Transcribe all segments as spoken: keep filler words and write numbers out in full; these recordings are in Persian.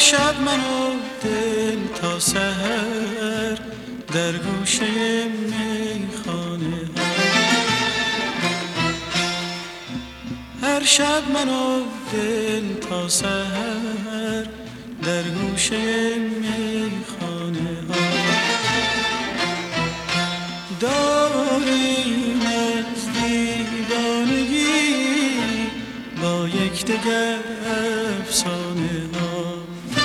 شب من و دل تا سحر در گوشه میخانه ها، هر شب من و دل تا سحر در گوشه میخانه ها داریم از دیوانگی با یک دگر افسانه ها.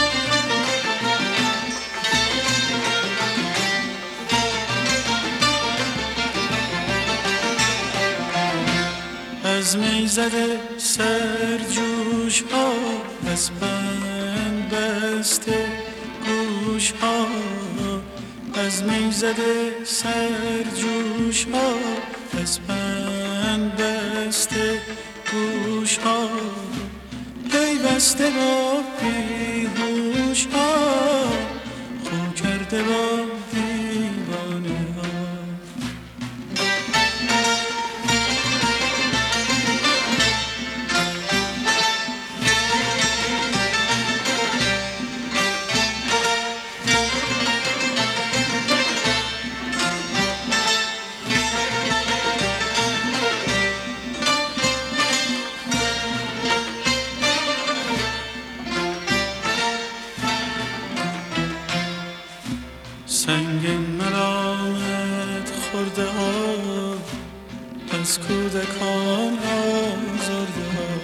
از می زده سرجوش ها، از بند بسته گوش ها، از می زده سرجوش ها، از بند بسته گوش ها، پیوسته با بیهوش ها، خو کرده با دیوانه ها. سنگ ملامت خورده ها، از کودکان آزرده ها،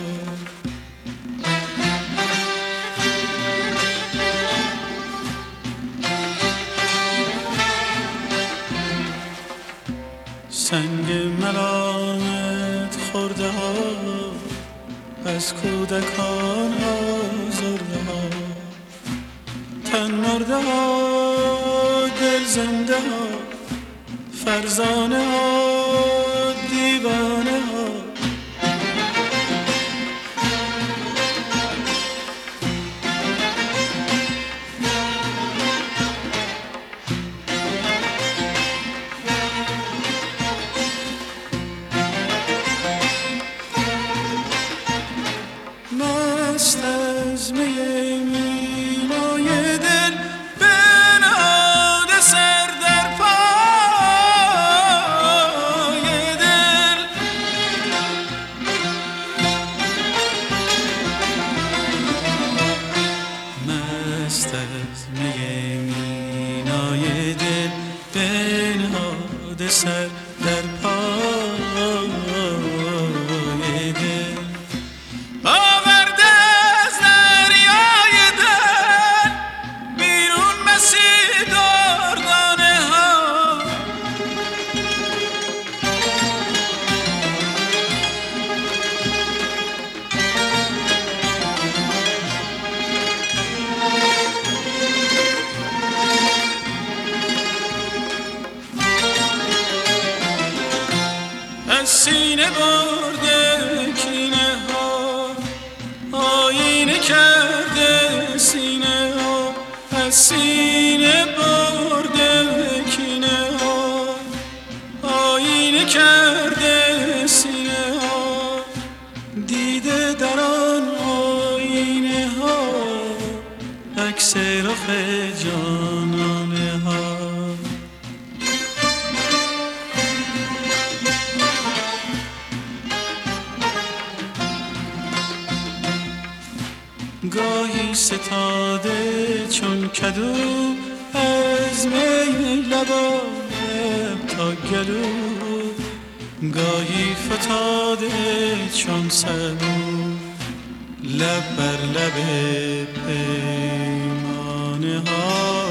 سنگ ملامت خورده ها، از کودکان آزرده ها، تن مرده ها، دل زنده ها، فرزانه ها، دیوانه ها. مست از می مینای دل بنهاده سر در پای دل، مست از می مینای دل بنهاده سر در پای دل، آورده از دریای دل بیرون مسیح دردانه ها، از سینه برده کینه ها، آینه کرده سینه ها، از سینه برده کینه ها، آینه کرده سینه ها، دیده در آن آینه ها، عکس رخ جانانه ها. گاهی ستاده چون کدو از می لبانم تا گلو، گاهی فتاده چون سبو لب بر لب پیمانه ها.